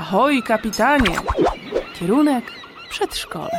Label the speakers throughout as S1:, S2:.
S1: Ahoj, kapitanie! Kierunek przedszkole.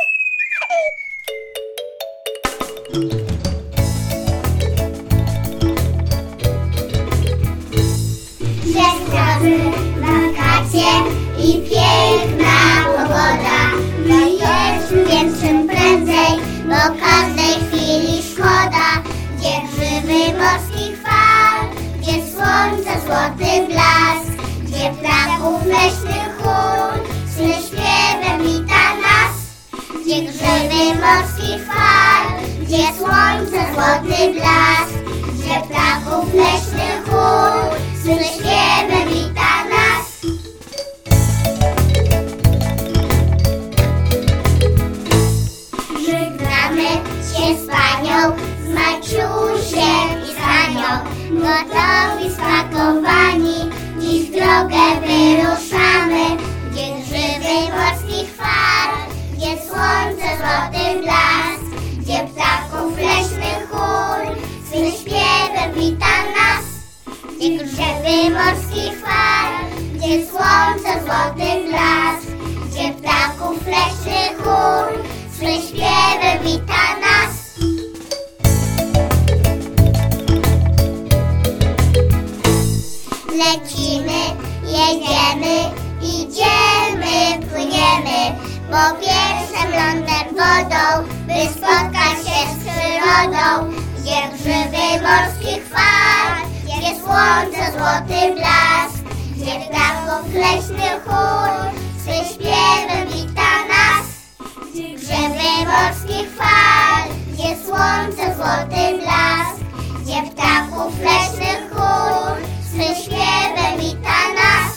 S2: Żegnały wakacje i piękna pogoda. My jedźmy więc czym prędzej, bo każdej chwili szkoda. Gdzie grzywy morskich fal, gdzie słońca złoty blask, gdzie ptaków leśnych chór, sny śpiewem wita nas. Gdzie grzywy morskich fal, gdzie słońca złoty blask, gdzie ptaków leśnych chór, sny śpiewem wita nas. Żegnamy się z panią, z Maciusiem i z Anią. Gotowi, spakowani, dziś w drogę wyruszamy. Gdzie grzywy morskich fal, gdzie słońce złoty blask, gdzie ptaków leśnych chór, sny śpiewem wita nas. Gdzie grzywy morskich fal, gdzie słońce złoty blask, gdzie ptaków leśnych chór, sny śpiewem wita nas. Lecimy, jedziemy, idziemy, płyniemy, po pierwszym lądem wodą, by spotkać się z przyrodą. Gdzie grzywy morskich fal, gdzie słońce złoty blask, gdzie ptaków leśnych chór, sny śpiewem wita nas. Gdzie grzywy morskich fal, gdzie słońce złoty blask, gdzie ptaków leśnych chór, sny śpiewem wita nas.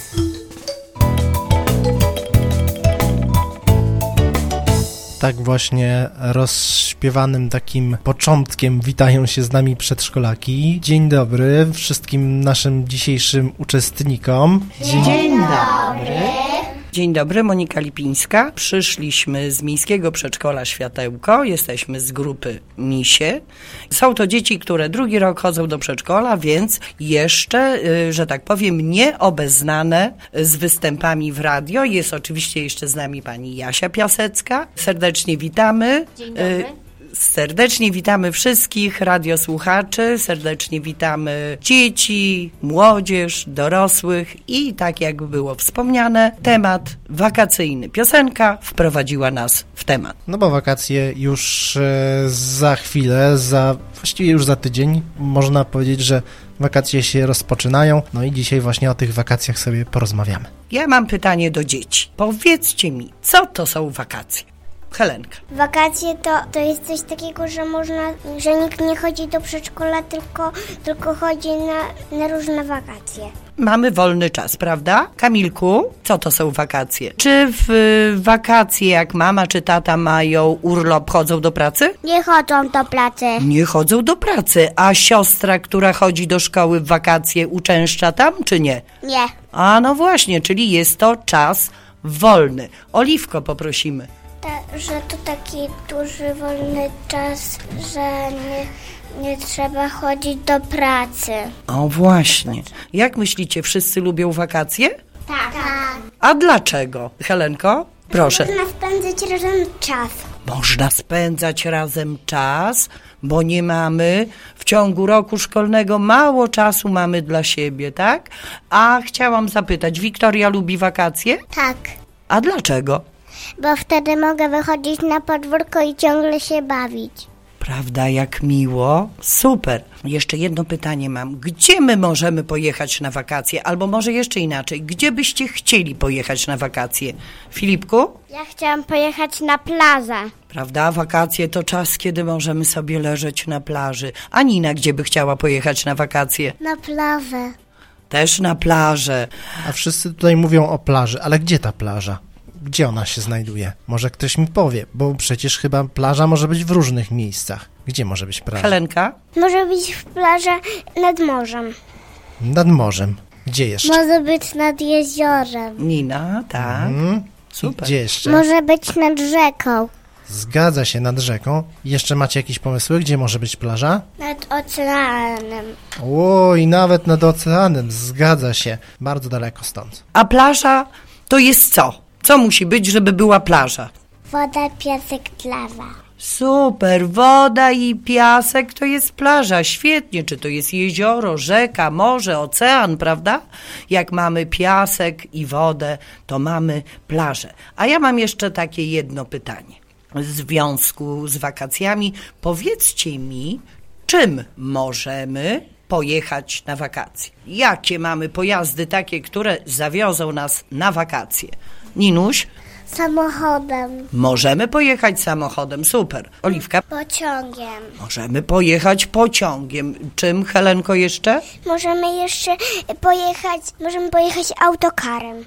S3: Tak właśnie rozśpiewanym takim początkiem witają się z nami przedszkolaki. Dzień dobry wszystkim naszym dzisiejszym uczestnikom.
S4: Dzień dobry. Dzień dobry, Monika Lipińska. Przyszliśmy z Miejskiego Przedszkola Światełko. Jesteśmy z grupy Misie. Są to dzieci, które drugi rok chodzą do przedszkola, więc jeszcze, że tak powiem, nieobeznane z występami w radio. Jest oczywiście jeszcze z nami pani Jasia Piasecka. Serdecznie witamy.
S5: Dzień dobry.
S4: Serdecznie witamy wszystkich radiosłuchaczy, serdecznie witamy dzieci, młodzież, dorosłych i tak jak było wspomniane, temat wakacyjny. Piosenka wprowadziła nas w temat.
S3: No bo wakacje już za chwilę, właściwie już za tydzień, można powiedzieć, że wakacje się rozpoczynają, no i dzisiaj właśnie o tych wakacjach sobie porozmawiamy.
S4: Ja mam pytanie do dzieci. Powiedzcie mi, co to są wakacje? Helenka.
S2: Wakacje to jest coś takiego, że nikt nie chodzi do przedszkola, tylko chodzi na różne wakacje.
S4: Mamy wolny czas, prawda? Kamilku, co to są wakacje? Czy w wakacje, jak mama czy tata mają urlop, chodzą do pracy?
S2: Nie chodzą do pracy.
S4: Nie chodzą do pracy. A siostra, która chodzi do szkoły w wakacje, uczęszcza tam, czy nie?
S2: Nie.
S4: A no właśnie, czyli jest to czas wolny. Oliwko, poprosimy.
S2: Że to taki duży wolny czas, że nie trzeba chodzić do pracy.
S4: O właśnie. Jak myślicie, wszyscy lubią wakacje?
S2: Tak.
S4: A dlaczego? Helenko, proszę.
S2: Można spędzić razem czas.
S4: Można spędzać razem czas, bo nie mamy w ciągu roku szkolnego, mało czasu mamy dla siebie, tak? A chciałam zapytać, Wiktoria lubi wakacje?
S2: Tak.
S4: A dlaczego?
S2: Bo wtedy mogę wychodzić na podwórko i ciągle się bawić.
S4: Prawda, jak miło? Super. Jeszcze jedno pytanie mam. Gdzie my możemy pojechać na wakacje? Albo może jeszcze inaczej. Gdzie byście chcieli pojechać na wakacje? Filipku?
S2: Ja chciałam pojechać na plażę.
S4: Prawda, wakacje to czas, kiedy możemy sobie leżeć na plaży. A Nina, gdzie by chciała pojechać na wakacje?
S2: Na plażę.
S4: Też na plażę.
S3: A wszyscy tutaj mówią o plaży, ale gdzie ta plaża? Gdzie ona się znajduje? Może ktoś mi powie, bo przecież chyba plaża może być w różnych miejscach. Gdzie może być plaża?
S4: Helenka?
S2: Może być plaża nad morzem.
S3: Nad morzem. Gdzie jeszcze?
S2: Może być nad jeziorem.
S4: Nina, tak. Super.
S3: Gdzie jeszcze?
S2: Może być nad rzeką.
S3: Zgadza się, nad rzeką. Jeszcze macie jakieś pomysły, gdzie może być plaża?
S2: Nad oceanem.
S3: O, i nawet nad oceanem. Zgadza się. Bardzo daleko stąd.
S4: A plaża to jest co? Co musi być, żeby była plaża?
S2: Woda, piasek, trawa.
S4: Super, woda i piasek to jest plaża, świetnie, czy to jest jezioro, rzeka, morze, ocean, prawda? Jak mamy piasek i wodę, to mamy plażę. A ja mam jeszcze takie jedno pytanie. W związku z wakacjami powiedzcie mi, czym możemy pojechać na wakacje? Jakie mamy pojazdy takie, które zawiozą nas na wakacje? Ninuś?
S2: Samochodem.
S4: Możemy pojechać samochodem, super. Oliwka?
S2: Pociągiem.
S4: Możemy pojechać pociągiem. Czym, Helenko, jeszcze?
S2: Możemy pojechać autokarem.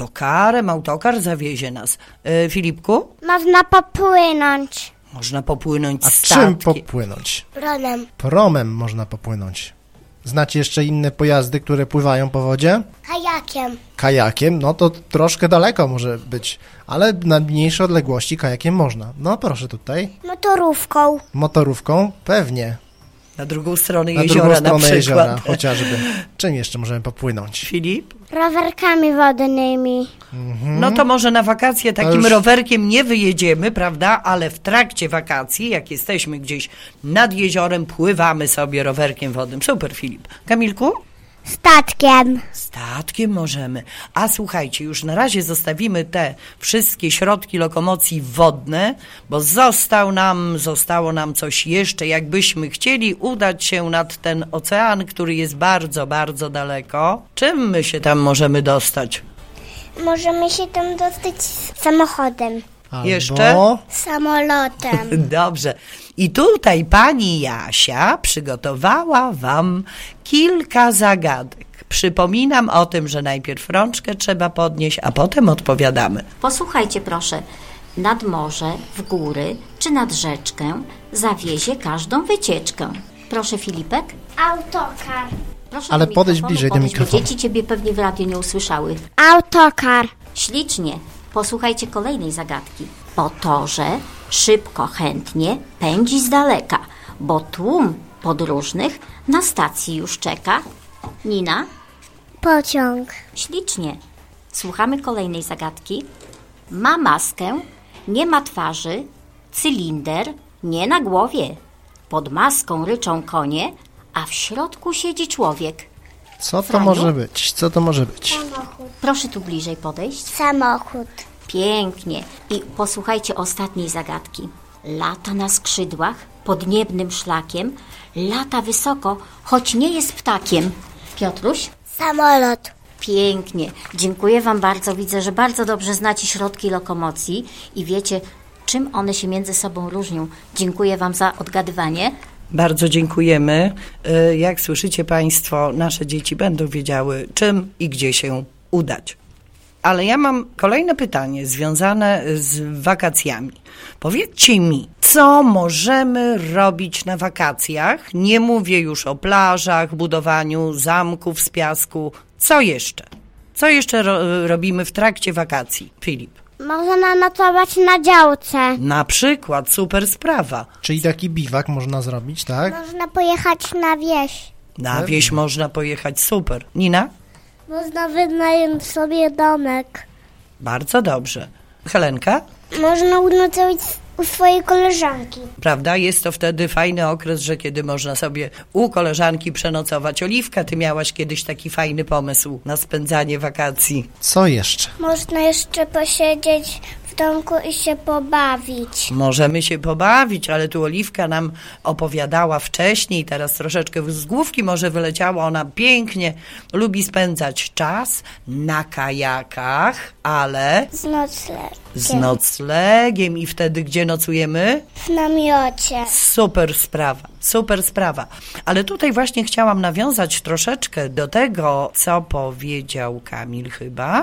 S4: Autokar zawiezie nas. Filipku?
S2: Można popłynąć.
S4: Można popłynąć
S3: A
S4: statkiem.
S3: czym popłynąć?
S2: Promem.
S3: Promem można popłynąć. Znacie jeszcze inne pojazdy, które pływają po wodzie?
S2: Kajakiem.
S3: Kajakiem, no to troszkę daleko może być, ale na mniejsze odległości kajakiem można. No proszę tutaj.
S2: Motorówką.
S3: Motorówką? Pewnie.
S4: Na drugą stronę
S3: Na
S4: jeziora
S3: drugą
S4: na
S3: stronę
S4: przykład.
S3: jeziora chociażby. Czym jeszcze możemy popłynąć?
S4: Filip?
S2: Rowerkami wodnymi.
S4: No to może na wakacje takim
S3: już-
S4: rowerkiem nie wyjedziemy, prawda? Ale w trakcie wakacji, jak jesteśmy gdzieś nad jeziorem, pływamy sobie rowerkiem wodnym. Super, Filip. Kamilku?
S2: Statkiem.
S4: Statkiem możemy. A słuchajcie, już na razie zostawimy te wszystkie środki lokomocji wodne, bo zostało nam coś jeszcze. Jakbyśmy chcieli udać się nad ten ocean, który jest bardzo, bardzo daleko, czym my się tam możemy dostać?
S2: Możemy się tam dostać samochodem.
S3: Albo...
S4: Jeszcze?
S2: Samolotem.
S4: Dobrze. I tutaj pani Jasia przygotowała wam kilka zagadek. Przypominam o tym, że najpierw rączkę trzeba podnieść, a potem odpowiadamy.
S5: Posłuchajcie proszę, nad morze, w góry czy nad rzeczkę zawiezie każdą wycieczkę. Proszę Filipek.
S2: Autokar.
S5: Proszę
S3: Ale
S5: do
S3: podejdź
S5: mikrofonu,
S3: bliżej do
S5: podejdź, bo
S3: mikrofonu.
S5: dzieci ciebie pewnie w radiu nie usłyszały.
S2: Autokar.
S5: Ślicznie. Posłuchajcie kolejnej zagadki. Po torze szybko, chętnie pędzi z daleka, bo tłum podróżnych na stacji już czeka. Nina?
S2: Pociąg.
S5: Ślicznie. Słuchamy kolejnej zagadki. Ma maskę, nie ma twarzy, cylinder nie na głowie. Pod maską ryczą konie, a w środku siedzi człowiek.
S3: Co to
S5: Franiu?
S3: może być? Co to może być?
S2: Samochód.
S5: Proszę tu bliżej podejść.
S2: Samochód.
S5: Pięknie. I posłuchajcie ostatniej zagadki. Lata na skrzydłach, podniebnym szlakiem, lata wysoko, choć nie jest ptakiem. Piotruś?
S2: Samolot.
S5: Pięknie. Dziękuję wam bardzo. Widzę, że bardzo dobrze znacie środki lokomocji i wiecie, czym one się między sobą różnią. Dziękuję wam za odgadywanie.
S4: Bardzo dziękujemy. Jak słyszycie Państwo, nasze dzieci będą wiedziały, czym i gdzie się udać. Ale ja mam kolejne pytanie związane z wakacjami. Powiedzcie mi, co możemy robić na wakacjach? Nie mówię już o plażach, budowaniu zamków z piasku. Co jeszcze? Co jeszcze robimy w trakcie wakacji? Filip.
S2: Można nocować na działce.
S4: Na przykład, super sprawa.
S3: Czyli taki biwak można zrobić, tak?
S2: Można pojechać na wieś.
S4: Na wieś można pojechać, super. Nina?
S2: Można wynająć sobie domek.
S4: Bardzo dobrze. Helenka?
S2: Można unocować u swojej koleżanki.
S4: Prawda? Jest to wtedy fajny okres, że kiedy można sobie u koleżanki przenocować. Oliwka, ty miałaś kiedyś taki fajny pomysł na spędzanie wakacji.
S3: Co jeszcze?
S2: Można jeszcze posiedzieć w domku i się pobawić.
S4: Możemy się pobawić, ale tu Oliwka nam opowiadała wcześniej, teraz troszeczkę z główki może wyleciała, ona pięknie lubi spędzać czas na kajakach, ale
S2: Z noclegiem.
S4: z noclegiem i wtedy gdzie nocujemy?
S2: W namiocie.
S4: Super sprawa, super sprawa. Ale tutaj właśnie chciałam nawiązać troszeczkę do tego, co powiedział Kamil chyba,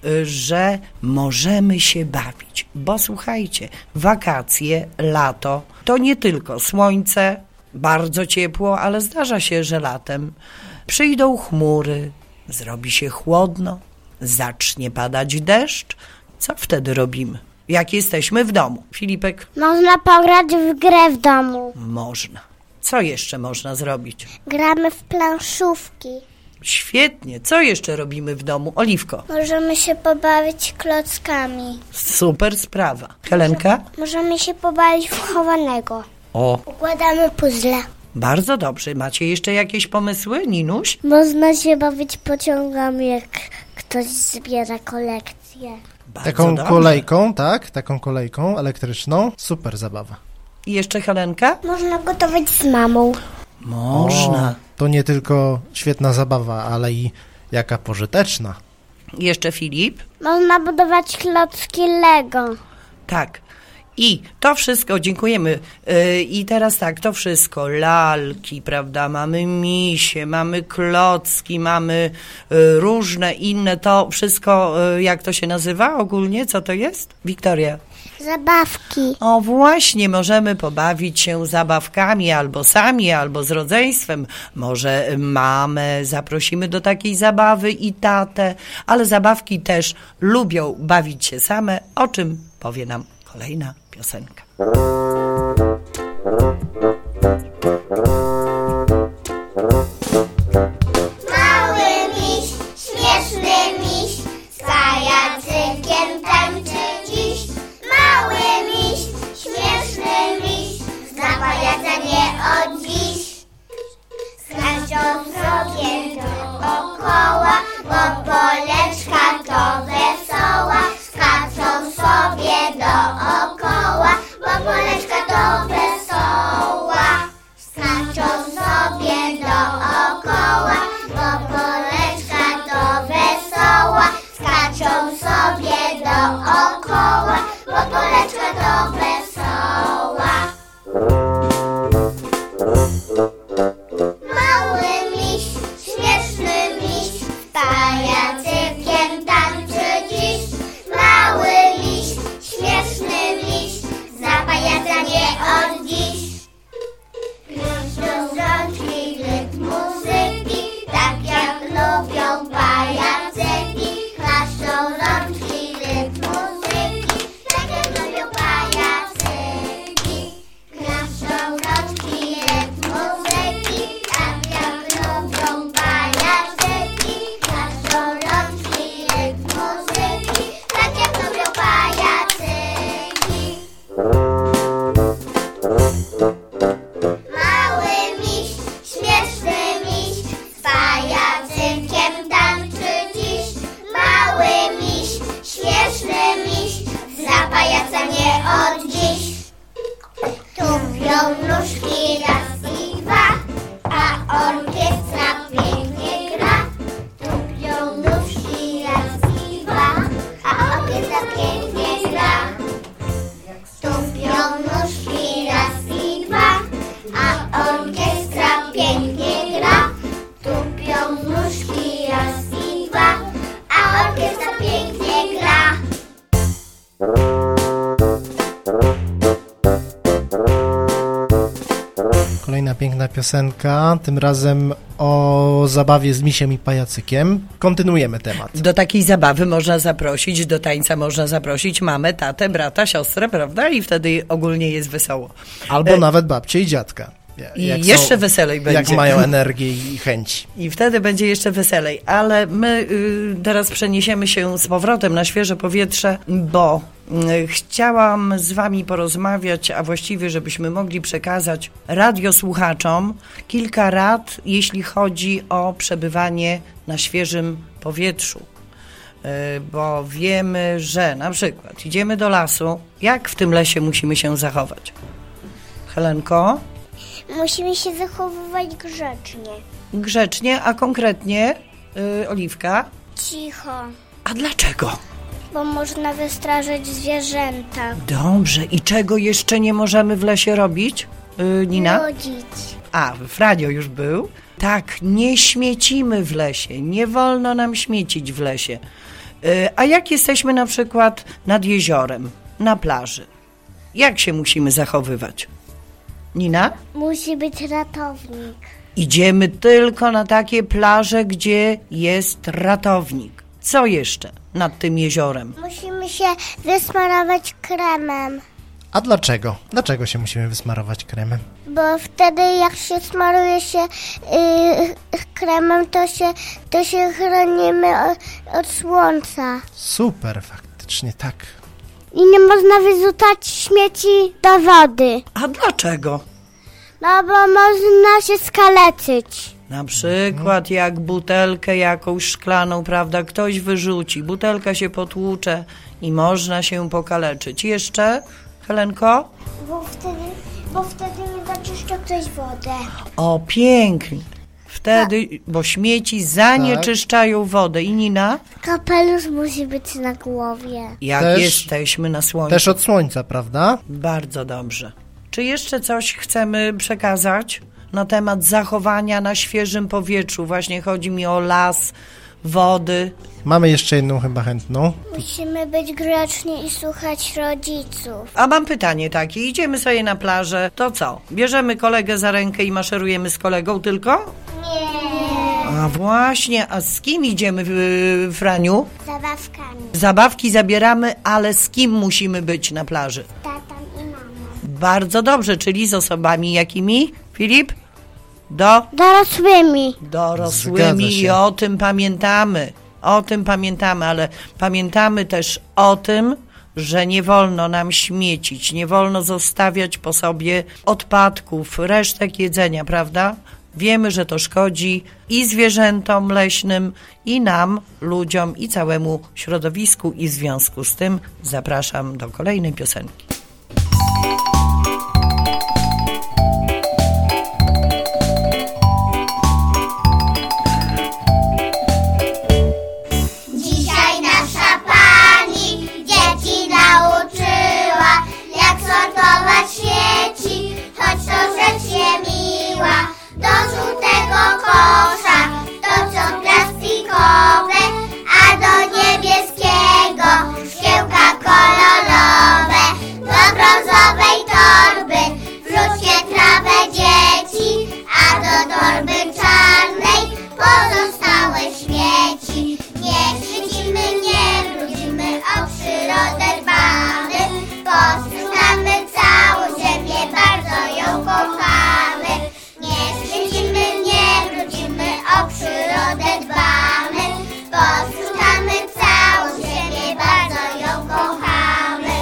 S4: że możemy się bawić. Bo słuchajcie, wakacje, lato, to nie tylko słońce, bardzo ciepło, ale zdarza się, że latem przyjdą chmury, zrobi się chłodno, zacznie padać deszcz. Co wtedy robimy? Jak jesteśmy w domu? Filipek?
S2: Można pograć w grę w domu.
S4: Można. Co jeszcze można zrobić?
S2: Gramy w planszówki.
S4: Świetnie. Co jeszcze robimy w domu? Oliwko.
S2: Możemy się pobawić klockami.
S4: Super sprawa. Helenka?
S2: Możemy się pobawić w chowanego.
S4: O,
S2: Układamy puzzle.
S4: bardzo dobrze. Macie jeszcze jakieś pomysły, Ninuś?
S2: Można się bawić pociągami, jak ktoś zbiera kolekcję.
S4: Bardzo
S3: Taką
S4: dobrze.
S3: kolejką, tak? Taką kolejką elektryczną. Super zabawa.
S4: I jeszcze Helenka?
S2: Można gotować z mamą.
S4: Można.
S3: O, to nie tylko świetna zabawa, ale i jaka pożyteczna.
S4: Jeszcze Filip?
S2: Można budować klocki Lego.
S4: Tak. I to wszystko, dziękujemy. I teraz tak, to wszystko, lalki, prawda, mamy misie, mamy klocki, mamy różne inne, to wszystko, jak to się nazywa ogólnie, co to jest? Wiktoria?
S2: Zabawki.
S4: O właśnie, możemy pobawić się zabawkami albo sami, albo z rodzeństwem. Może mamę zaprosimy do takiej zabawy i tatę, ale zabawki też lubią bawić się same, o czym powie nam kolejna piosenka.
S2: Mały miś, śmieszny miś, z pajacykiem tańczy dziś. Mały miś, śmieszny miś, zna pajaca nie od dziś. Skaczą sobie dookoła, bo Poleczka to wesoła. Skaczą sobie dookoła, bo Poleczka to wesoła. Skaczą sobie dookoła, bo Poleczka to wesoła. Skaczą sobie dookoła, bo Poleczka to wesoła. Mały miś, śmieszny miś, z pajacykiem tańczy dziś. Mały miś, śmieszny miś, zna pajaca nie od dziś. Gryzą rączki rytm muzyki, tak jak lubią pajacyki. Klaszczą rączki rytm muzyki, tak jak lubią pajacyki. Klaszczą rączki rytm muzyki, tak jak lubią pajacyki. Klaszczą rączki rytm muzyki, tak jak lubią pajacyki. Mały miś, śmieszny miś, z pajacykiem tańczy dziś. Mały miś, śmieszny miś, zna pajaca nie od dziś. Tupią nóżki raz i dwa, a orkiestra pięknie gra. Tupią nóżki raz i dwa, a orkiestra pięknie gra. Tupią nóżki raz i dwa, a orkiestra pięknie gra. Tupią nóżki raz i dwa, a orkiestra pięknie gra.
S3: Kolejna piękna piosenka, tym razem o zabawie z misiem i pajacykiem. Kontynuujemy temat.
S4: Do takiej zabawy można zaprosić, do tańca można zaprosić mamę, tatę, brata, siostrę, prawda? I wtedy ogólnie jest wesoło.
S3: Albo nawet babcię i dziadka.
S4: I jeszcze weselej będzie.
S3: Jak mają energię i chęci.
S4: I wtedy będzie jeszcze weselej, ale my teraz przeniesiemy się z powrotem na świeże powietrze, bo chciałam z wami porozmawiać, a właściwie żebyśmy mogli przekazać radiosłuchaczom kilka rad, jeśli chodzi o przebywanie na świeżym powietrzu. Bo wiemy, że na przykład idziemy do lasu, jak w tym lesie musimy się zachować? Helenko?
S2: Musimy się zachowywać grzecznie.
S4: Grzecznie, a konkretnie Oliwka?
S2: Cicho,
S4: A dlaczego?
S2: bo można wystraszyć zwierzęta.
S4: Dobrze. I czego jeszcze nie możemy w lesie robić, Nina?
S2: Chodzić.
S4: A, w radio już był. Tak, nie śmiecimy w lesie. Nie wolno nam śmiecić w lesie. A jak jesteśmy na przykład nad jeziorem, na plaży? Jak się musimy zachowywać? Nina?
S2: Musi być ratownik.
S4: Idziemy tylko na takie plaże, gdzie jest ratownik. Co jeszcze nad tym jeziorem?
S2: Musimy się wysmarować kremem.
S3: A dlaczego? Dlaczego się musimy wysmarować kremem?
S2: Bo wtedy jak się smaruje się kremem, to się chronimy od słońca.
S3: Super, faktycznie tak.
S2: I nie można wyrzucać śmieci do wody.
S4: A dlaczego?
S2: No bo można się skaleczyć.
S4: Na przykład jak butelkę jakąś szklaną, prawda, ktoś wyrzuci, butelka się potłucze i można się pokaleczyć. Jeszcze, Helenko?
S2: Bo wtedy nie zaczyszcza ktoś wodę.
S4: O, pięknie. Wtedy, bo śmieci zanieczyszczają wodę. I Nina?
S2: Kapelusz musi być na głowie.
S4: Jak
S3: Też-
S4: jesteśmy na słońcu.
S3: Też od słońca, prawda?
S4: Bardzo dobrze. Czy jeszcze coś chcemy przekazać na temat zachowania na świeżym powietrzu? Właśnie chodzi mi o las, wody.
S3: Mamy jeszcze jedną chyba chętną.
S2: Musimy być grzeczni i słuchać rodziców.
S4: A mam pytanie takie, idziemy sobie na plażę, to co? Bierzemy kolegę za rękę i maszerujemy z kolegą tylko?
S2: Nie.
S4: A właśnie, a z kim idziemy, Franiu?
S2: Zabawkami.
S4: Zabawki zabieramy, ale z kim musimy być na plaży?
S2: Tatą i mamą.
S4: Bardzo dobrze, czyli z osobami jakimi? Filip?
S2: Dorosłymi.
S4: Dorosłymi
S3: Zgadza się.
S4: i o tym pamiętamy. O tym pamiętamy, ale pamiętamy też o tym, że nie wolno nam śmiecić, nie wolno zostawiać po sobie odpadków, resztek jedzenia, prawda? Wiemy, że to szkodzi i zwierzętom leśnym, i nam, ludziom, i całemu środowisku, i w związku z tym zapraszam do kolejnej piosenki.
S2: Dzisiaj nasza pani dzieci nauczyła, jak sortować śmieci, choć to rzecz niemiła. Do żółtego kosza to co plastikowe, a do niebieskiego szkiełka kolorowe. Do brązowej torby wrzućcie trawę dzieci, a do torby czarnej pozostałe śmieci. Nie krzyczimy, nie brudzimy, o przyrodę dbamy, posprzątamy całą ziemię, bardzo ją kochamy. Nie krzyczimy, nie brudzimy, o przyrodę dbamy, posprzątamy całą ziemię, bardzo ją kochamy.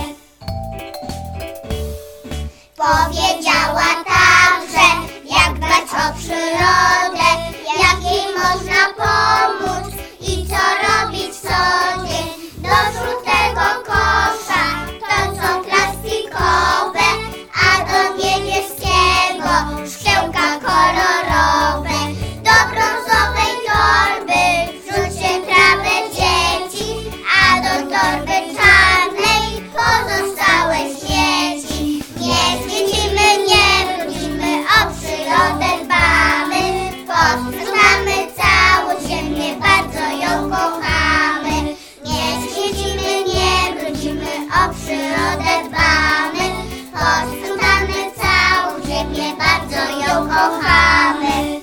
S2: Powiedziała także, jak dbać o przyrodę, jak jej można pomóc i co robić co dzień. Do żółtego kosza to co plastikowe, a do niebieskiego szkiełka kolorowe. Do brązowej torby wrzućcie trawę dzieci, a do torby czarnej pozostałe śmieci. Nie śmiecimy, nie brudzimy, o przyrodę dbamy, posprzątamy całą ziemię, bardzo ją kochamy. Nie śmiecimy, nie brudzimy, o przyrodę dbamy, posprzątamy całą ziemię, bardzo ją kochamy.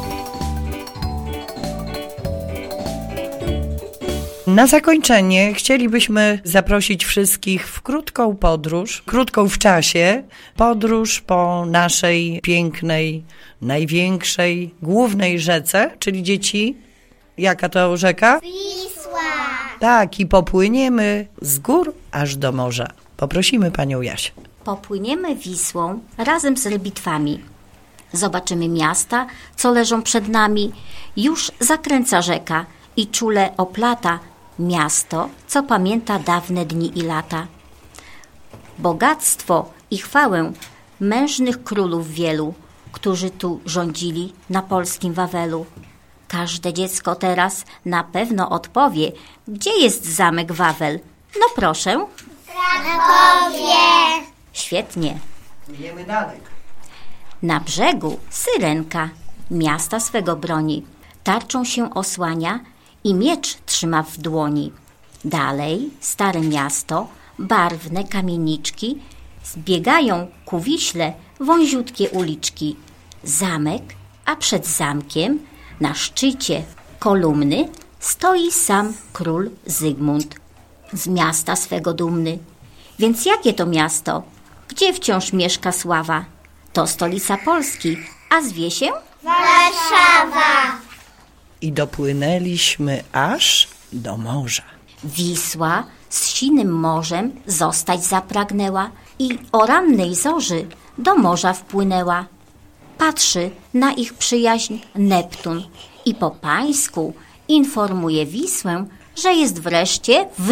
S4: Na zakończenie chcielibyśmy zaprosić wszystkich w krótką podróż, krótką w czasie, podróż po naszej pięknej, największej, głównej rzece, czyli dzieci, jaka to rzeka?
S2: Wisła!
S4: Tak, i popłyniemy z gór aż do morza. Poprosimy panią Jasię.
S5: Popłyniemy Wisłą razem z rybitwami. Zobaczymy miasta, co leżą przed nami. Już zakręca rzeka i czule oplata miasto, co pamięta dawne dni i lata. Bogactwo i chwałę mężnych królów wielu, którzy tu rządzili na polskim Wawelu. Każde dziecko teraz na pewno odpowie, gdzie jest zamek Wawel. No proszę.
S2: Krakowie!
S5: Świetnie.
S4: Idziemy dalej.
S5: Na brzegu Syrenka miasta swego broni. Tarczą się osłania i miecz trzyma w dłoni. Dalej stare miasto, barwne kamieniczki, zbiegają ku Wiśle wąziutkie uliczki. Zamek, a przed zamkiem na szczycie kolumny stoi sam król Zygmunt, z miasta swego dumny. Więc jakie to miasto? Gdzie wciąż mieszka sława? To stolica Polski, a zwie się?
S4: I dopłynęliśmy aż do morza.
S5: Wisła z sinym morzem zostać zapragnęła i o rannej zorzy do morza wpłynęła. Patrzy na ich przyjaźń Neptun i po pańsku informuje Wisłę, że jest wreszcie w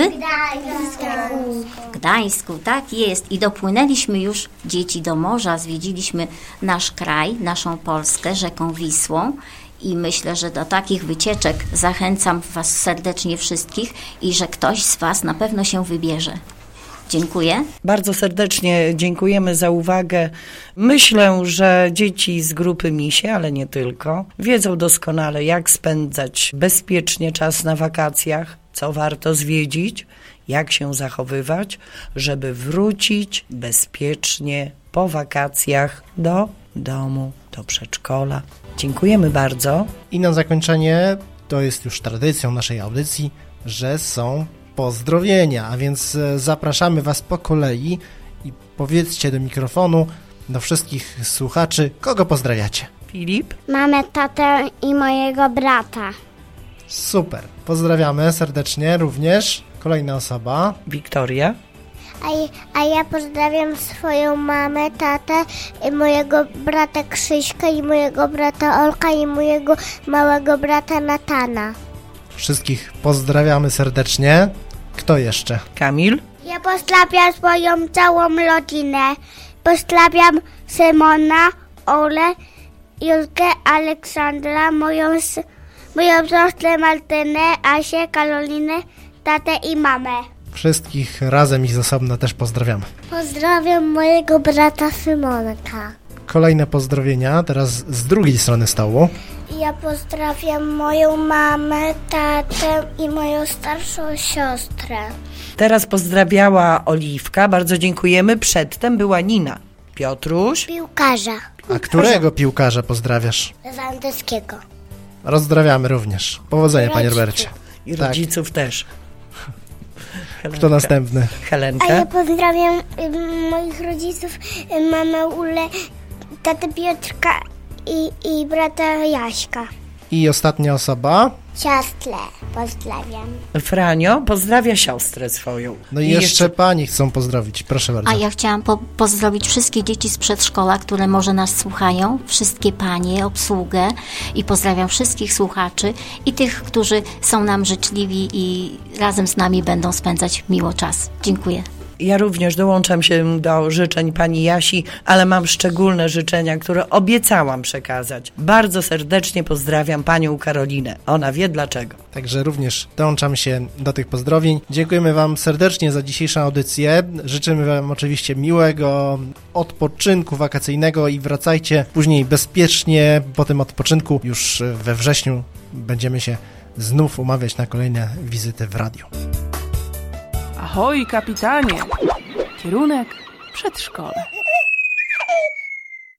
S5: Gdańsku. Tak jest. I dopłynęliśmy już, dzieci, do morza, zwiedziliśmy nasz kraj, naszą Polskę, rzeką Wisłą. I myślę, że do takich wycieczek zachęcam Was serdecznie wszystkich i że ktoś z Was na pewno się wybierze. Dziękuję.
S4: Bardzo serdecznie dziękujemy za uwagę. Myślę, że dzieci z grupy Misie, ale nie tylko, wiedzą doskonale, jak spędzać bezpiecznie czas na wakacjach, co warto zwiedzić, jak się zachowywać, żeby wrócić bezpiecznie po wakacjach do domu, do przedszkola. Dziękujemy bardzo.
S3: I na zakończenie, to jest już tradycją naszej audycji, że są pozdrowienia, a więc zapraszamy Was po kolei i powiedzcie do mikrofonu, do wszystkich słuchaczy, kogo pozdrawiacie.
S4: Filip?
S2: Mamę, tatę i mojego brata.
S3: Super, pozdrawiamy serdecznie również. Kolejna osoba.
S4: Wiktoria?
S2: A ja pozdrawiam swoją mamę, tatę, i mojego brata Krzyśka, i mojego brata Olka, i mojego małego brata Natana.
S3: Wszystkich pozdrawiamy serdecznie. Kto jeszcze?
S4: Kamil?
S2: Ja pozdrawiam swoją całą rodzinę. Pozdrawiam Szymona, Olę, Julkę, Aleksandra, moją siostrę Martynę, Asię, Karolinę, tatę i mamę.
S3: Wszystkich razem i z osobna też pozdrawiamy.
S2: Pozdrawiam mojego brata Symonka.
S3: Kolejne pozdrowienia, teraz z drugiej strony stołu.
S2: Ja pozdrawiam moją mamę, tatę i moją starszą siostrę.
S4: Teraz pozdrawiała Oliwka, bardzo dziękujemy. Przedtem była Nina. Piotruś?
S2: Piłkarza
S3: A którego piłkarza pozdrawiasz?
S2: z angielskiego.
S3: Rozdrawiamy również. Powodzenia, panie Robercie.
S4: I
S3: Tak.
S4: rodziców też.
S3: Kto następny?
S2: A
S4: Helenka?
S2: ja pozdrawiam moich rodziców, mamę Ulę, tatę Piotrka i brata Jaśka.
S3: I ostatnia osoba.
S2: Siostrę pozdrawiam.
S4: Franio pozdrawia siostrę swoją.
S3: No i jeszcze pani chcą pozdrowić. Proszę bardzo.
S5: A ja chciałam pozdrowić wszystkie dzieci z przedszkola, które może nas słuchają, wszystkie panie, obsługę i pozdrawiam wszystkich słuchaczy i tych, którzy są nam życzliwi i razem z nami będą spędzać miło czas. Dziękuję.
S4: Ja również dołączam się do życzeń pani Jasi, ale mam szczególne życzenia, które obiecałam przekazać. Bardzo serdecznie pozdrawiam panią Karolinę. Ona wie dlaczego.
S3: Także również dołączam się do tych pozdrowień. Dziękujemy Wam serdecznie za dzisiejszą audycję. Życzymy Wam oczywiście miłego odpoczynku wakacyjnego i wracajcie później bezpiecznie. Po tym odpoczynku już we wrześniu będziemy się znów umawiać na kolejne wizyty w radiu.
S1: Ahoj, kapitanie! Kierunek przedszkole.